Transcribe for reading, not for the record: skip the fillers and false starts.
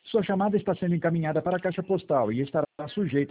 Sua chamada está sendo encaminhada para a caixa postal e estará sujeita